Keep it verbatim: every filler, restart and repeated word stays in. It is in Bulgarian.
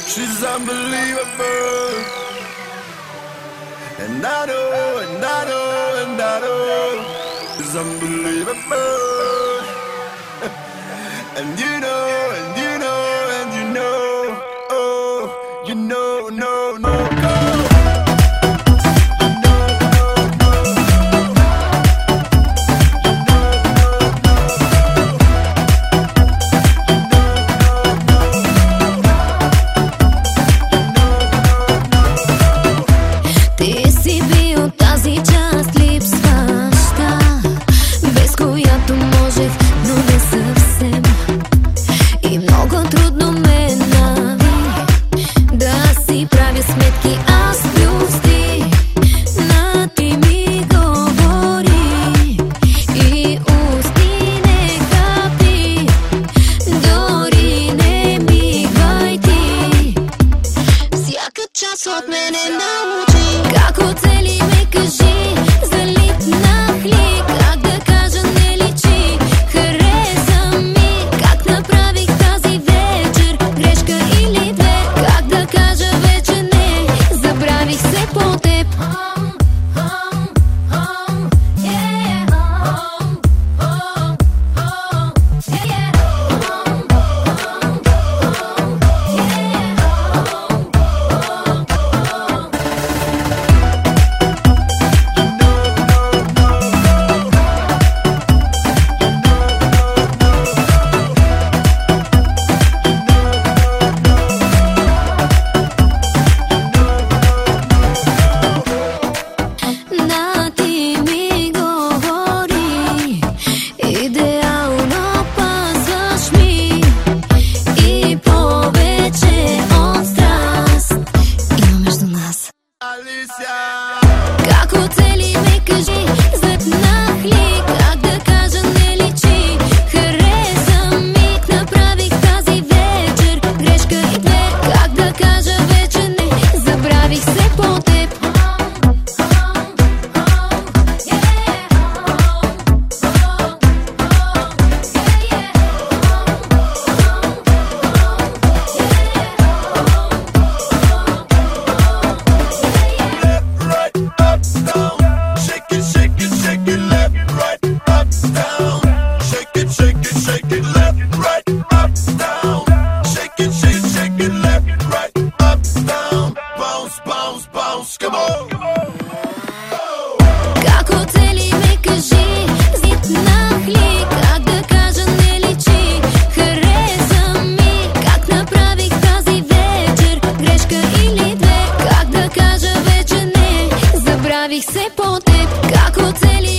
She's unbelievable. And I know, and I know, and I know it's unbelievable. And you know, and you know, and you know, oh, you know, no, no, go. От мене научи как оцели ме, кажи, залитнах ли, как да кажа не личи, хареса ми, как направих тази вечер, грешка или две, как да кажа вече не, забравих се по теб. Как оцели ме, кажи, запнах ли, как да кажа не личи, хареса ми, направих тази вечер, грешка и две, как да кажа вече не, забравих се по теб. Как оцели ме, кажи, запнах ли, как да кажа не личи, хареса ми, как направих тази вечер, грешка или две, как да кажа вече не, забравих се по теб. Как оцели